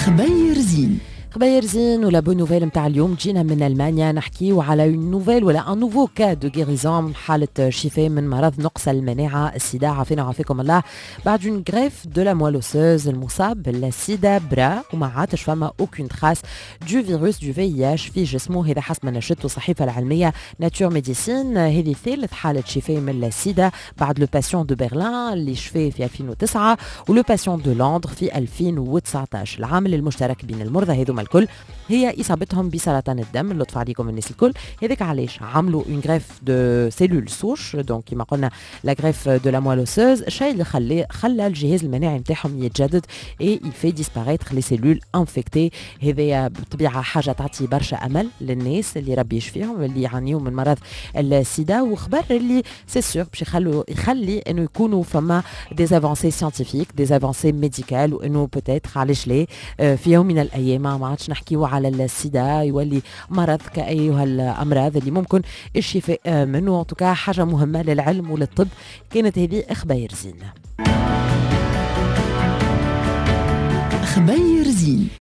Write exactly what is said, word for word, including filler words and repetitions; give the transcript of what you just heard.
خبير زين خبير زين ولا بون نوفيل متاع اليوم. جينا من المانيا نحكيو على اون نوفيل ولا ان نوفو كا دو غيريزون، حاله شفاء من مرض نقص المناعه السيدا، عافينا وعافيكم الله، بعد اون غريف دو لا موالوسوز. المصاب بالسيدا برا وما عادش فما اوكين تراس دو فيروس دو في اش في جسمه، هذا حسب ما نشرته الصحيفه العلميه ناتور ميديسين. هذه ثالث حاله شفاء من السيدا بعد لو باسيون دو برلين اللي شفى في ألفين وتسعة ولو باسيون دو لندن في ألفين وتسعطاش. العامل المشترك بين المرضى هذوما الكل هي اصابتهم بسرطان الدم. اللطف عليكم الناس الكل. هذاك علاش عملوا اون غريف دو سيلول سوش، دونك كيما قلنا لا غريف دو لا موالوسوز، الشيء اللي خلى خلى الجهاز المناعي نتاعهم يتجدد اي يفي ديسباريتر لي سيلول انفكتي. هذه بطبيعه حاجه تعطي برشا امل للناس اللي ربي يشفيهم اللي يعانيوا من مرض السيدا، وخبر اللي سي سور باش يخلوا يخلي انه يكونوا فما دي افونسي ساينتيفيك دي افونسي ميديكال، وانه بوتيتر علاش لا في يوم من الايام ما عادش نحكيو على السيدا يولي مرض كأيها الامراض اللي ممكن الشفاء منه. توكا حاجه مهمه للعلم وللطب. كانت هذه خبير زين. خبير زين.